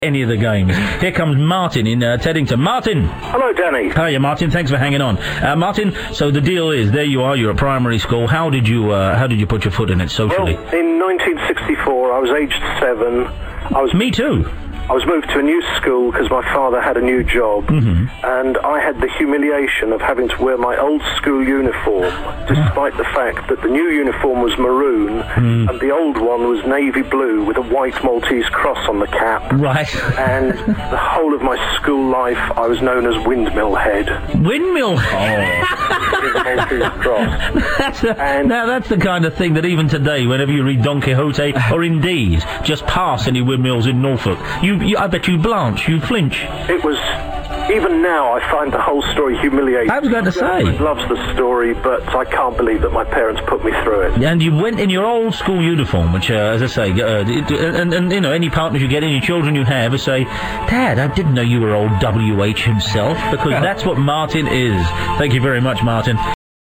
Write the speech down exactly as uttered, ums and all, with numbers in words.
any of the games. Here comes Martin in uh, Teddington. Martin! Hello, Danny. Hiya, Martin. Thanks for hanging on. Uh, Martin, so the deal is, there you are, you're at primary school. How did you, uh, how did you put your foot in it socially? Well, in nineteen sixty-four, I was aged seven. I was... Me too. I was moved to a new school because my father had a new job, mm-hmm. and I had the humiliation of having to wear my old school uniform, despite the fact that the new uniform was maroon, mm. and the old one was navy blue with a white Maltese cross on the cap. Right. And the whole of my school life, I was known as Windmill Head. Windmill Head? With a Maltese cross. That's a, and now, that's the kind of thing that even today, whenever you read Don Quixote, or indeed, just pass any windmills in Norfolk, you You, I bet you blanch, you flinch. It was... Even now, I find the whole story humiliating. I was going to say. Everyone loves the story, but I can't believe that my parents put me through it. And you went in your old school uniform, which, uh, as I say, uh, it, and, and, you know, any partners you get, any children you have, say, Dad, I didn't know you were old W H himself, because that's what Martin is. Thank you very much, Martin.